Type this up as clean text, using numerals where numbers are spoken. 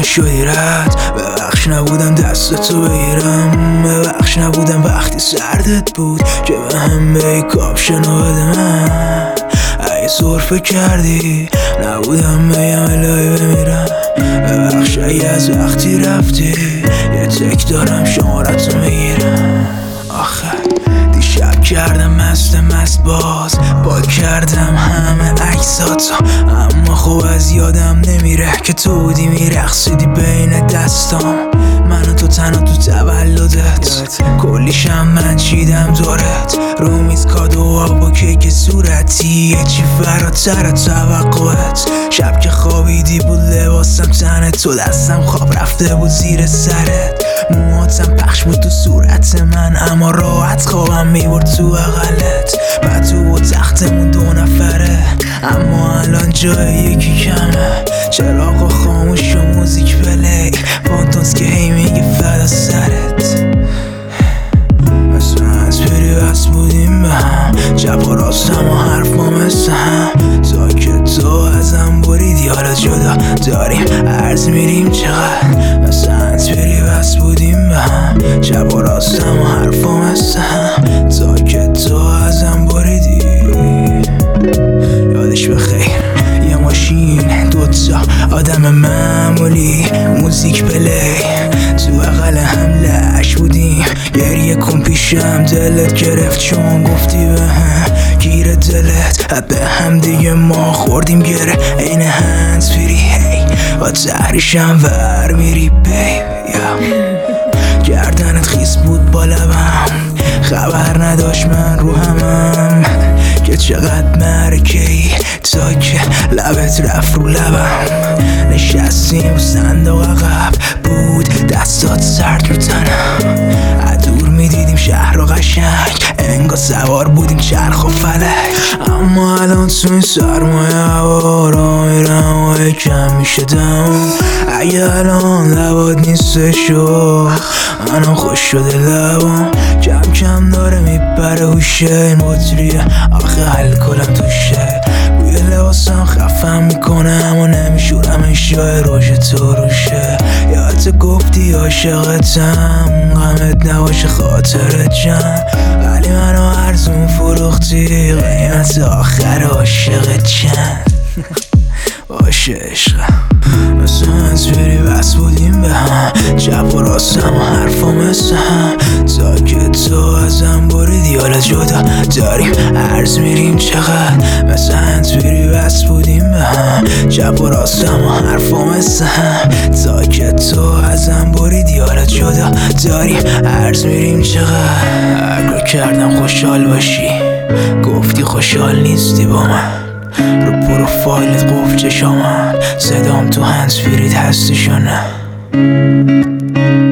شدی رد. ببخش نبودم دستتو بگیرم، ببخش نبودم وقتی سردت بود که به هم به کاپشن بده من. اگه سرفه کردی نبودم بگم الهی بمیرم. ببخش اگه از وقتی رفتی یه تک دارم شمارتو میگیرم. آخه دیشب کردم مست باز پاک کردم همه عکساتو، اما خب از یادم نمیره که تو بودی میرقصیدی بین دستام. من و تو تنها تو تولدت کلیشم من چیدم دورت، رو میز کادوها با کیک صورتی یه چی فراتر توقعت. شب که خوابیدی بود لباسم تنه تو، دستم خواب رفته بود زیر سرت، موهاتم پخش بود تو صورت من اما راحت خوابم میبرد تو بغلت. بعد تو و تختمون 2 نفره اما الان جای یکی کمه، چراغ خاموش و موزیک پلی، پانتونز که هی میگه فدا سرت. مثل هنسفری بس بودیم به هم، چپ و راستم و حرفا مثل هم، تا که تو ازم بریدی حالا جدا داریم عرض میریم چقدر. مثل هنسفری بس بودیم به هم، چپ و راستم و حرفا مثل هم، تا که تو ازم بریدی. یادش بخیر یه ماشین 2 تا آدم معمولی، موزیک پلی تو بغل هم لش بودیم، گریه کن پیشم دلت گرفت چون گفتی به هم گیر دلت. به هم دیگه ما خوردیم گره این هنز فری، هی با تحریشم ور میری بیب. گردنت خیس بود با لبم، خبر نداشت من رو همم که چقدر مرکه‌ای تا که لبت رفت رو لبم. نشستیم صندوق عقب بود دستات سرد رو تنم، عدور میدیدیم شهر و قشنگ انگار سوار بودیم چرخ و فلک. اما الان تو این سرمایه هوا را میرم و یکم میشه دم. اگه الان لبات نیستشو الان خوش شده لبام، کم کم داره میپره هوشه این بطریه آخه الکلم توشه. بوی لباسم خفم میکنه اما نمیشورم این شای روش تو روشه. یادت گفتی عاشقتم غمت نباشه خاطرت جمع، ولی منو ارزون فروختی قیمت آخر عاشقت چند. باشه عشقم مثل هنسفری بس بودیم به هم، چپ و راستم و حرفا مثل هم، تا که تو ازم بریدی حالا جدا داریم عرض میریم چقدر. مثل هنسفری بس بودیم به هم، چپ و راستم و حرفا مثل هم، تا که تو ازم بریدی حالا جدا داریم عرض میریم چقدر. اگه کردم خوشحال باشی گفتی خوشحال نیستی با من، رو پروفایلت قفل چشامم صدام تو هنسفریت هستش یا نه.